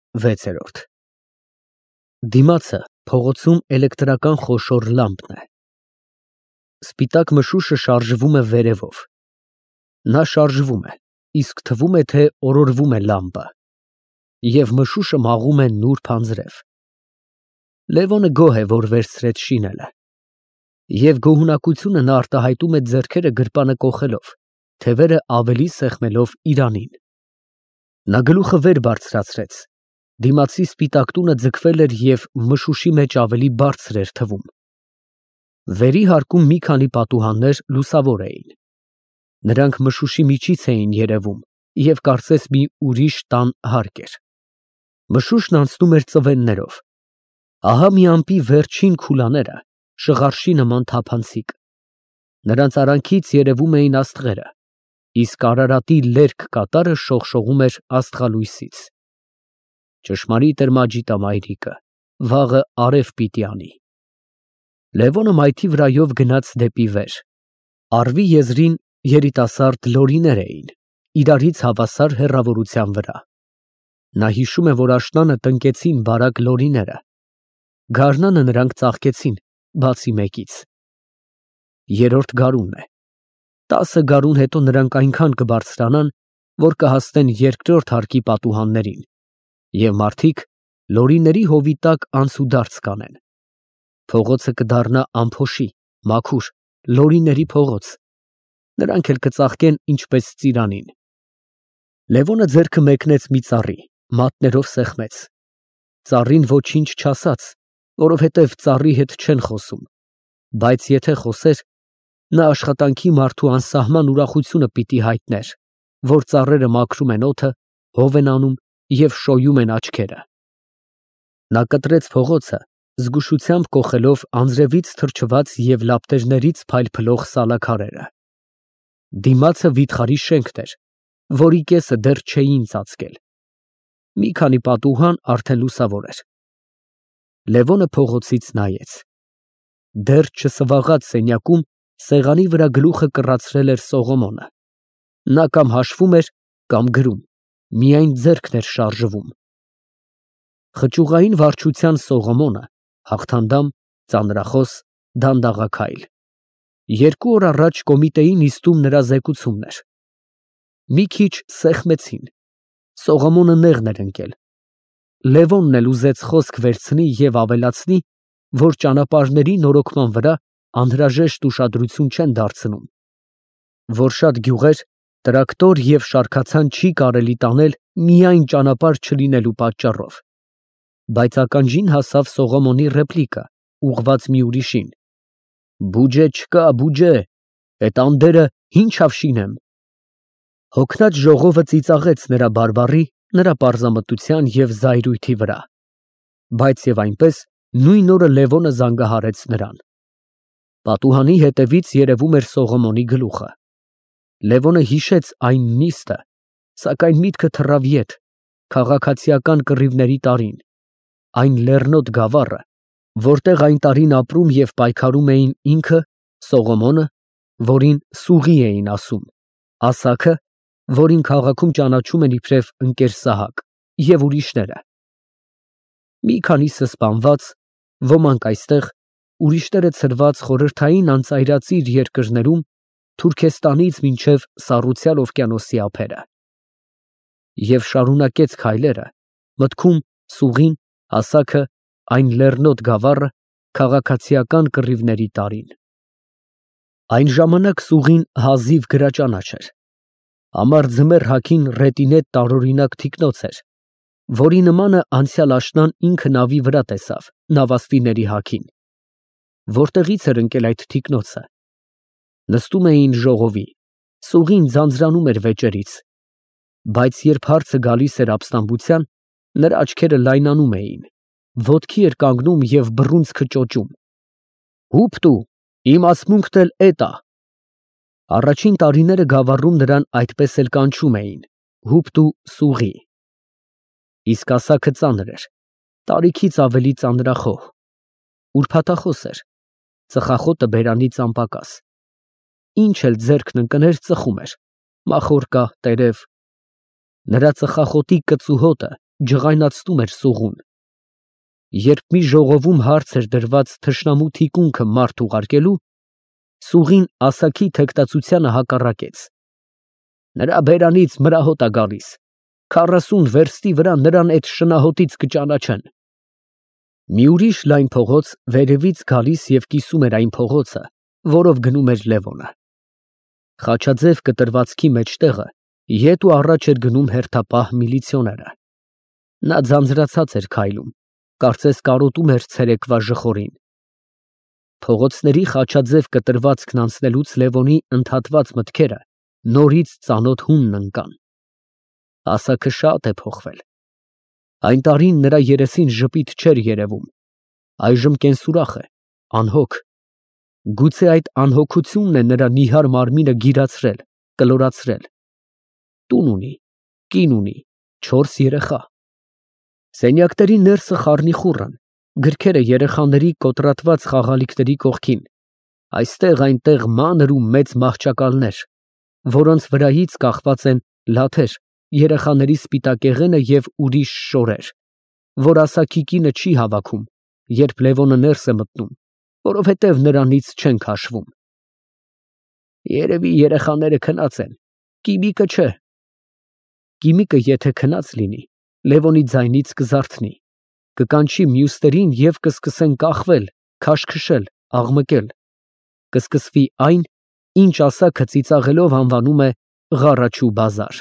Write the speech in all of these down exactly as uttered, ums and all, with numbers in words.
վեցերորդ Դիմացը փողոցում էլեկտրական խոշոր լամպն է։ Սպիտակ մշուշը շարժվում է վերևով։ Նա շարժվում է, իսկ թվում է, թե օրորվում է լամպը, և մշուշը մաղում է նուրբ անձրև։ Լևոնը գոհ է, որ վերցրեց շինելը, և գոհունակությունը նա արտահայտում է ձեռքերը գրպանը կոխելով, թևերը ավելի սեղմելով իրանին։ Նա գլուխը վեր բարձրացրեց, դիմացի սպիտակ տունը ձգվել էր և մշուշի մեջ ավելի բարձր էր թվում։ Վերի հարկում մի քանի պատուհաններ լուսավոր էին։ Նրանք մշուշի միջից էին երևում և կարծես մի ուրիշ տան հարկ էր։ Մշուշն անցնում էր ծվեններով։ Ահա մի ամպի վերջին քուլաները, շղարշի նման թափանցիկ։ Նրանց արանքից երևում էին աստղերը, իսկ Արարատի լերկ կատարը շողշողում էր աստղալույսից։ Ճշմարիտ էր Մաջիդ ամայրիկը, վաղը արև պիտի անի։ Լևոնը մայթի վրայով գնաց դեպի վեր։ Առվի եզրին երիտասարդ լորիներ էին, իրարից հավասար հեռավորության վրա։ Նա հիշում է, որ աշնանը տնկեցին բարակ լորիները։ Գարնանը նրանք ծաղկեցին, բացի մեկից։ Երրորդ գարունն է։ Տասը գարուն հետո նրանք այնքան կբարձրանան, որ կհասնեն երկրորդ հարկի պատուհաններին, և մարդիկ լորիների հովի տակ անցուդարձ կանեն։ Փողոցը կդառնա անփոշի, մաքուր, լորիների փողոց։ Նրանք էլ կծաղկեն ինչպես ծիրանին։ Լևոնը ձեռքը մեկնեց մի ծառի, մատներով սեղմեց։ Ծառին ոչինչ չասաց, որովհետև ծառի հետ չեն խոսում, բայց եթե խոսեր, նա աշխատանքի մարդու անսահման ուրախությունը պիտի հայտներ, որ ծառերը մաքրում են օդը, հով են անում և շոյում են աչքերը։ Նա կտրեց փողոցը, զգուշությամբ կոխելով անձրևից թրջված և լապտերներից փայլփլող սալաքարերը։ Դիմացը վիթխարի շենքն էր, որի կեսը դեռ չէին ծածկել։ Մի քանի պատուհան արդեն լուսավոր էր։ Լևոնը փողոցից նայեց։ Դեռ չսվաղած սենյակում սեղանի վրա գլուխը կռացրել էր Սողոմոնը։ Նա կամ հաշվում էր, կամ գրում, միայն ձեռքն էր շարժվում։ Խճուղային վարչության Սողոմոնը հաղթանդամ, ծանրախոս, դանդաղաքայլ։ Երկու օր առաջ կոմիտեի նիստում նրա զեկուցումն էր։ Մի քիչ սեղմեցին։ Սողոմոնը նեղն էր ընկել։ Լևոնն էլ ուզեց խոսք վերցնի և ավելացնի, որ ճանապարհների նորոգման վրա անհրաժեշտ ուշադրություն չեն դարձնում, որ շատ գյուղեր տրակտոր և շարքացան չի կարելի տանել միայն ճանապարհ չլինելու պատճառով։ Բայց ականջին հասավ Սողոմոնի ռեպլիկը, ուղղված մի ուրիշին. «Բուջե չկա, բուջե, էդ անդերը ինչավ շինեմ»։ Հոգնած ժողովը ծիծաղեց նրա բարբառի, նրա պարզամտության և զայրույթի վրա։ Բայց և այնպես նույն օրը Լևոնը զանգահարեց նրան։ Պատուհանի հետևից երևում էր Սողոմոնի գլուխը։ Լևոնը հիշեց այն նիստը, սակայն միտքը թռավ ետ, քաղաքացիական կռիվների տարին, այն լեռնոտ գավառը, որտեղ այն տարին ապրում և պայքարում էին ինքը, Սողոմոնը, որին Սուղի էին ասում, Ասաքը, որին քաղաքում ճանաչում են իբրև ընկեր Սահակ, և ուրիշները։ Մի քանիսը սպանված, ոմանք այստեղ, ուրիշները ցրված խորհրդային անծայրածիր երկրներում, Թուրքեստանից մինչև Սառուցյալ օվկիանոսի ափերը։ Եվ շարունակեց քայլերը, մտքում Սուղին, Ասաքը, այն լեռնոտ գավառը, քաղաքացիական կռիվների տարին։ Այն ժամանակ Սուղին հազիվ գրաճանաչ էր։ Ամառ ձմեռ հագին ռետինետ տարօրինակ թիկնոց էր, որի նմանը անցյալ աշնան ինքը նավի վրա տեսավ, նավաստիների հագին։ Որտեղի՞ց էր ընկել այդ թիկնոցը։ Նստում էին ժողովի, Սուղին ձանձրանում էր վեճերից, բայց երբ հարցը գալիս էր ապստամբության, նրա աչքերը լայնանում էին, ոտքի էր կանգնում և բռունցքը ճոճում։ Հուպտու, իմ ասմունքն էլ էդ ա։ Առաջին տարիները գավառում նրան այդպես էլ կանչում էին, հուպտու Սուղի։ Իսկ Ասաքը ծանր էր, տարիքից ավելի ծանրախոհ, ուրբաթախոս էր, ծխախոտը բերանից անպակաս։ Ինչ էլ ձեռքն ընկներ, ծխում էր, մախորկա, տերև։ Նրա ծխախոտի կծու հոտը ջղայնացնում էր սողուն։ Երբ մի ժողովում հարց էր դրված թշնամու թիկունքը մարդ ուղարկելու, սուղին ասաքի թեկտածությանը հակառակեց. նրա բերանից մրահոտ է գալիս, քառասուն վերստի վրա նրան այդ շնահոտից կճանաչեն։ Մի ուրիշ լայն փողոց վերևից գալիս և կիսում էր այն փողոցը, որով գնում էր Լևոնը։ Խաչաձև կտրվածքի մեջտեղը ետ ու առաջ էր գնում հերթապահ միլիցիոները։ Նա ձանձրացած էր քայլում, կարծես կարոտում էր ցերեկվա ժխորին։ Փողոցների խաչաձև կտրվածքն անցնելուց Լևոնի ընդհատված մտքերը նորից ծանոթ հունն ընկան։ Ասաքը շատ է փոխվել։ Այն տարին նրա երեսին ժպիտ չէր երևում, այժմ կենսուրախ է, անհոգ։ Գուցե այդ անհոգությունն է նրա նիհար մարմինը գիրացրել, կլորացրել։ Տուն ունի, կին ունի, չորս երեխա։ Սենյակների ներսը խառնիխուռն, գրքերը երեխաների կոտրատված խաղալիքների կողքին, այստեղ այնտեղ մանր ու մեծ մահճակալներ, որոնց վրայից կախված են լաթեր, երեխաների սպիտակեղենը և ուրիշ շորեր, որ ասաքի կինը չի հավաքում, երբ Լևոնը ներս է մտնում, որովհետև նրանից չեն քաշվում։ Երևի երեխաները քնած են, կիմիկը չէ։ Կիմիկը եթե քնած լինի, Լևոնի ձայնից կզարթնի, կկանչի մյուսներին և կսկսեն կախվել, քաշքշել, աղմկել, կսկսվի այն, ինչ ասաքը ծիծաղելով անվանում է «Ղառաչու բազար»։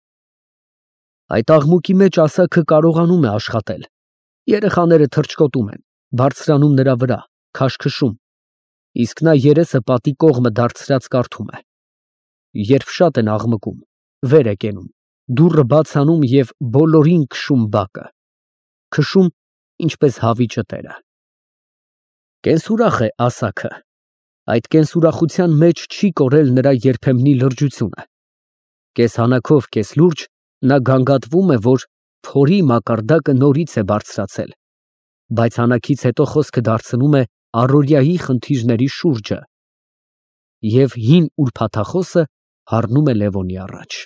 Այդ աղմուկի մեջ ասաքը կարողանում է աշխատել։ Երեխաները թռչկոտում են, բարձրանում նրա վրա, քաշքշում, իսկ նա երեսը պատի կողմը դարձրած կարդում է։ Երբ շատ են աղմկում, վեր է կենում, դուռը բաց անում և բոլորին քշում բակը, քշում, ինչպես հավիճը տերը։ Կենսուրախ է ասաքը։ Այդ կենսուրախության մեջ չի կորել նրա երբեմնի լրջությունը։ Կես հանակով, կես լուրջ նա գանգատվում է, որ փորի մակարդակը նորից է բարձրացել, բայց հանակից հետո խոսքը դարձնում է առօրյայի խնդիրների շուրջը, և հին ուրբաթախոսը հառնում է Լևոնի առաջ։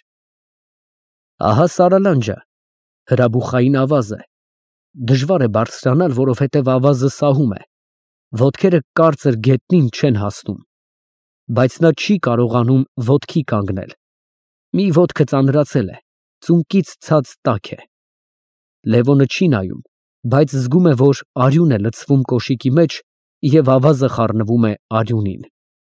Ահա սարալանջը, հրաբուխային ավազը, դժվար է բարձրանալ, որովհետև ավազը սահում է, ոտքերը կարծր գետնին չեն հասնում, բայց նա չի կարողանում ոտքի կանգնել, մի ոտքը ծանրացել է, ծունկից ցած տաք է։ Լևոնը չի նայում, բայց զգում է, որ արյուն է լցվում կոշիկի մեջ և ավազը խառնվում է արյունին։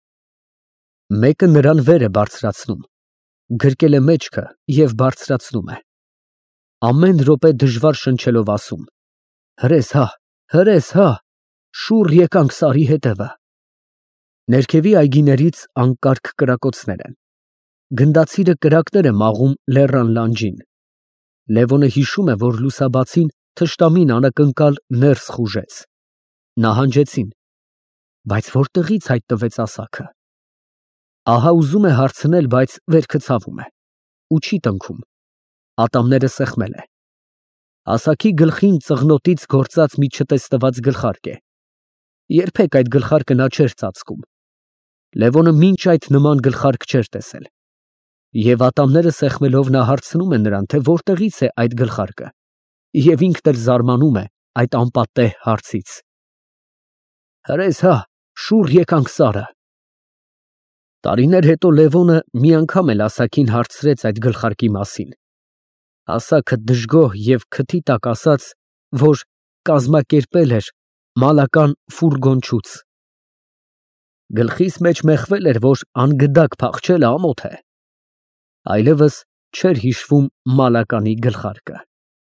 Մեկը նրան վեր է բարձրացնում, գրկել է մեջքը և բարձրացնում է։ Ամեն րոպե դժվար շնչելով ասում. հրես հա, հրես հա, շուռ եկանք սարի հետևը։ Ներքևի այգիներից անկարգ կրակոցներ են։ Գնդացիրը կրակներ է մաղում լեռան լանջին։ Լևոնը հիշում է, որ լուսաբացին թշնամին անակնկալ ներս խուժեց։ Նահանջեցին, բայց որտեղից հայտնվեց ասաքը։ Ահա ուզում է հարցնել, բայց վերքը ցավում է ու չի տնքում։ Ատամները սեղմել է։ Ասաքի գլխին ծղնոտից գործած մի չտեսնված գլխարկ է։ Երբեք այդ գլխարկը նա չէր ծածկում։ Լևոնը մինչ այդ նման գլխարկ չէր տեսել։ Եվ ատամները սեղմելով նա հարցնում է նրան, թե որտեղից է այդ գլխարկը, և ինքն էլ զարմանում է այդ անպատեհ հարցից։ Հրես հա, շուռ եկանք սարը։ Տարիներ հետո Լևոնը մի անգամ էլ ասաքին հարցրեց այդ գլխարկի մասին։ Ասաքը դժգոհ և քթի տակ ասաց, որ կազմակերպել էր մալական ֆուրգոնչուց։ Գլխիս մեջ մեխվել էր, որ անգդակ փախչելը ամոթ է։ Այլևս չէր հիշվում մալականի գլխարկը։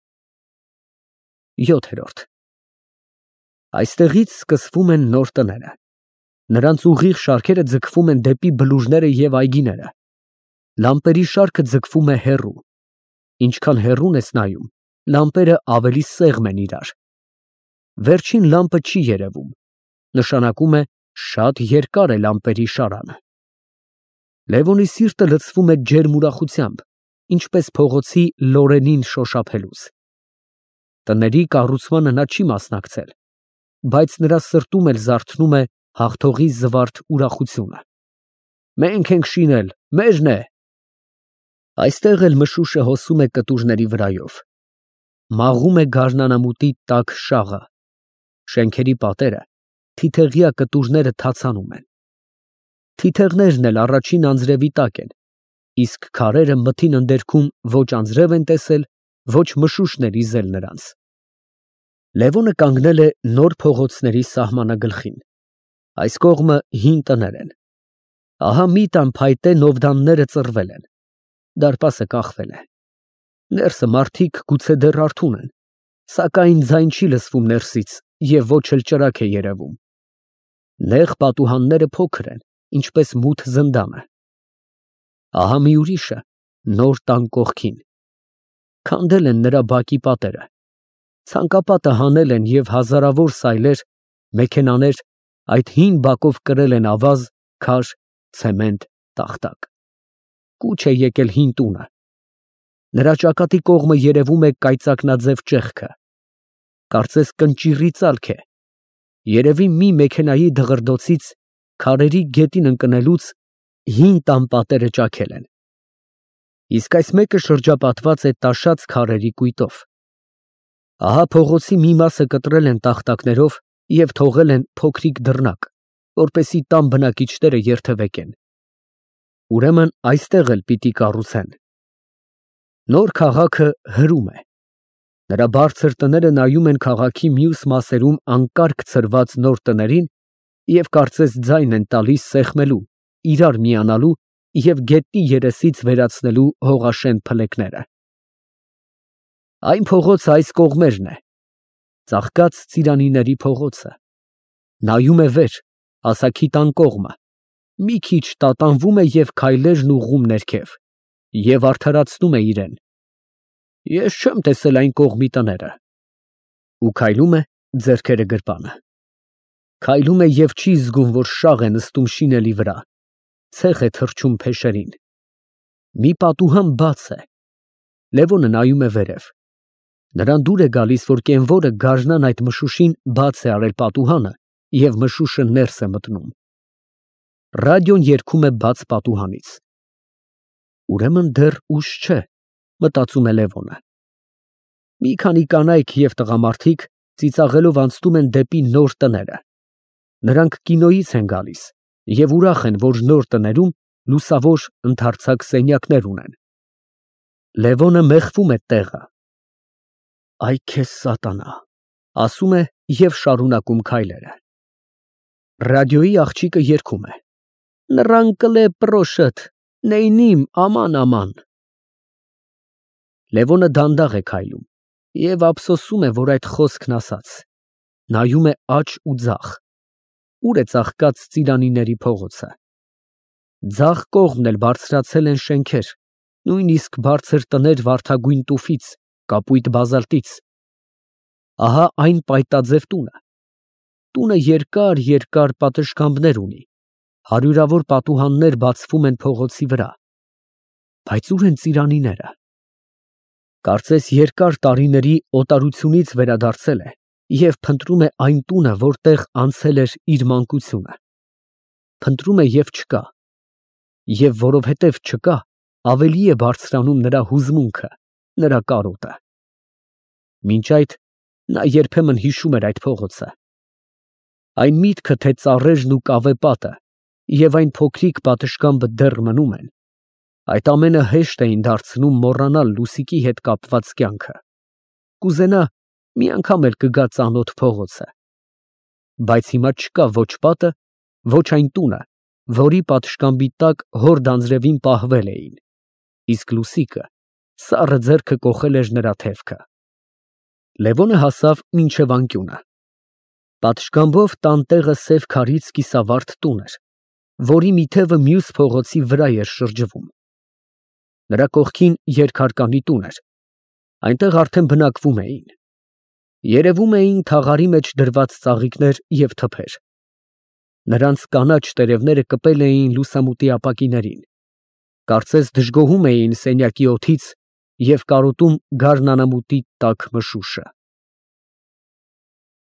յոթ։ Այստեղից սկսվում են նոր տները։ Նրանց ուղիղ շարքերը ձգվում են դեպի բլուրները և այգիները։ Լամպերի շարքը ձգվում է հեռու։ Ինչքան հեռուն ես նայում, լամպերը ավելի սեղմ են իրար։ Վերջին լամպը չի երևում, նշանակում է շատ երկար է լամպերի շարանը։ Լևոնի սիրտը լցվում է ջերմ ուրախությամբ, ինչպես փողոցի լորենին շոշափելուց։ Տների կառուցմանը նա չի մասնակցել, բայց նրա սրտում էլ զարթնում է հաղթողի զվարթ ուրախությունը։ Մենք ենք շինել, մեզն է։ Այստեղ էլ մշուշը հոսում է կտուրների վրայով։ մաղում է գարնանամուտի տաք շաղը, շենքերի պատերը, թիթեղյա կտուրները թացանում են։ Թիթեղներն էլ առաջին անձրևի տակ են, իսկ քարերը մթին ընդերքում ոչ անձրև են տեսել, ոչ մշուշներ իզել նրանց։ Լևոնը կանգնել է նոր փողոցների սահմանագլխին։ Այս կողմը հին տներ են։ Ահա մի տան փայտե նովդանները ծռվել են, դարպասը կախվել է։ Ներսը մարդիկ գուցե դեռ արթուն են, սակայն ձայն չի լսվում ներսից և ոչ էլ ճրագ է երևում։ Նեղ պատուհանները փոքր են, ինչպես մութ զնդանը։ Ահա մի ուրիշը, նոր տան կողքին։ Քանդել են նրա բակի պատերը, ցանկապատը հանել են և հազարավոր սայլեր, մեքենաներ այդ հին բակով կրել են ավազ, քար, ցեմենտ, տախտակ։ Կուչ է եկել հին տունը։ Նրա ճակատի կողմը երևում է կայծակնաձև ճեղքը, կարծես կնճիռի ծալք է, երևի մի մեքենայի դղրդոցից, քարերի գետին ընկնելուց հին տան պատերը ճաքել են։ Իսկ այս մեկը շրջապատված է տաշած քարերի կույտով։ Ահա փողոցի մի մասը կտրել են տախտակներով և թողել են փոքրիկ դռնակ, որպեսզի տան բնակիչները երթևեկեն։ Ուրեմն այստեղ էլ պիտի կառուցեն։ Նոր քաղաքը հրում է։ Նրա բարձր տները նայում են քաղաքի մյուս մասերում անկարգ ցրված նոր տներին և կարծես ձայն են տալիս սեղմելու, իրար միանալու և գետնի երեսից վերացնելու հողաշեն փլեկները։ Այն փողոցը այս կողմերն է, ծաղկած ծիրանիների փողոցը, նայում է վեր, ասաքի տան կողմը, մի քիչ տատանվում է և քայլերն ուղղում ներքև, և արդարացնում է իրեն. ես չեմ տեսել այն կողմի տները, ու քայլում է, ձեռքերը գրպանը, քայլում է և չի զգում, որ շաղ է նստում շինելի վրա, ցեխ է թռչում փեշերին։ Մի պատուհան բաց է։ Լևոնը նայում է վերև։ Նրան դուր է գալիս, որ կենվորը գարնան այդ մշուշին բաց է արել պատուհանը և մշուշը ներս է մտնում։ Ռադիոն երգում է բաց պատուհանից։ Ուրեմն դեռ ուշ չէ, մտածում է Լևոնը։ Մի քանի կանայք և տղամարդիկ ծիծաղելով անցնում են դեպի նոր տները։ Նրանք կինոյից են գալիս և ուրախ են, որ նոր տներում լուսավոր ընդարձակ սենյակներ ունեն։ Լևոնը մեխվում է տեղը։ Այ քեզ սատանա, ասում է և շարունակում քայլերը։ Ռադիոյի աղջիկը երգում է. Նրան կլե պրոշըտ, նեյնիմ աման աման։ Լևոնը դանդաղ է քայլում և ափսոսում է, որ այդ խոսքն ասաց, նայում է աջ ու ձախ, ուր է ծաղկած ծիրանիների փողոցը։ Ձախ կողմն էլ բարձրացել են շենքեր, նույնիսկ բարձր տներ վարդագույն տուֆից, կապույտ բազալտից։ Ահա այն պայտաձև տունը։ Տունը երկար֊երկար պատշգամբներ ունի, հարյուրավոր պատուհաններ բացվում են փողոցի վրա։ Բայց ո՞ւր են ծիրանիները։ Կարծես երկար տարիների օտարությունից վերադարձել է և փնտրում է այն տունը, որտեղ անցել էր իր մանկությունը։ Փնտրում է և չկա։ Եվ որովհետև չկա, ավելի է բարձրանում նրա հուզմունքը, նրա կարոտը։ Մինչ այդ նա երբեմն հիշում էր այդ փողոցը։ Այն միտքը, թե ծառերն ու կավե պատը և այն փոքրիկ պատշգամբը դեռ մնում են, այդ ամենը հեշտ էին դարձնում մոռանալ Լուսիկի հետ կապված կյանքը։ Կուզենա մի անգամ էլ կգա ծանոթ փողոցը։ Բայց հիմա չկա ոչ պատը, ոչ այն տունը, որի պատշգամբի տակ հորդ անձրևին պահվել էին, իսկ Լուսիկը սառը ձեռքը կոխել էր նրա թևքը։ Լևոնը հասավ մինչև անկյունը։ Պատշգամբով տանտեղը սև քարից կիսավարդ տուն էր, որի մի թևը մյուս փողոցի վրա էր շրջվում։ Նրա կողքին երկհարկանի տուն էր, այնտեղ արդեն բնակվում էին։ Երևում էին թաղարի մեջ դրված ծաղիկներ և թփեր։ Նրանց կանաչ տերևները կպել էին լուսամուտի ապակիներին, կարծես դժգոհում էին սենյակի օդից և կարոտում գարնանամուտի տաք մշուշը։